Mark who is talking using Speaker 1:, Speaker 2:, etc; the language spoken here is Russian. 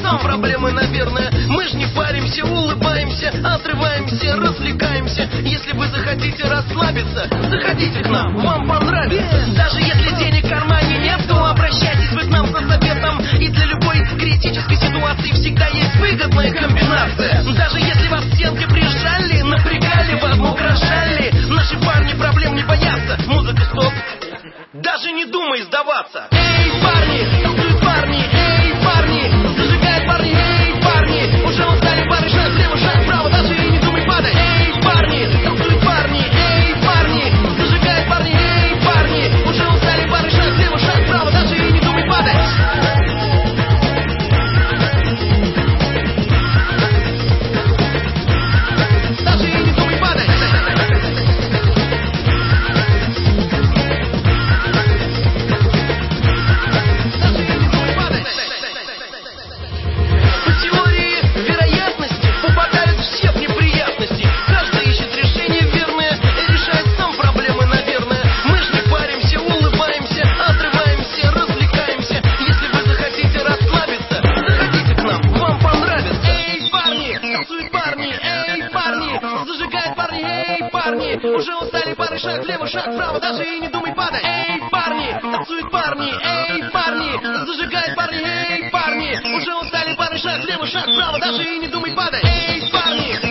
Speaker 1: нам проблемы, наверное. Мы ж не паримся, улыбаемся, отрываемся, развлекаемся. Если вы захотите расслабиться, заходите к нам, вам понравится. Даже если денег в кармане нет, то обращайтесь вы к нам за советом. И для любой критической ситуации всегда есть выгодная комбинация. Даже если вас стенки прижали, напрягали, вас угрожали, наши парни проблем не боятся. Музыка стоп, даже не думай сдаваться. Эй, парни, танцуют парни, эй, парни, зажигают парни, эй, парни, уже устали пары, шаг слева, шаг вправо, даже и не думай падать. Эй, парни, танцуют парни, эй, парни, зажигают парни, эй, парни, уже устали пары, шаг слева, шаг вправо, даже и не думай падать. Уже устали пары, шаг влево, шаг вправо, даже и не думай падать. Эй, парни, танцуют парни, эй, парни, зажигают парни, эй, парни, уже устали пары, шаг влево, шаг вправо, даже и не думай падать. Эй, парни.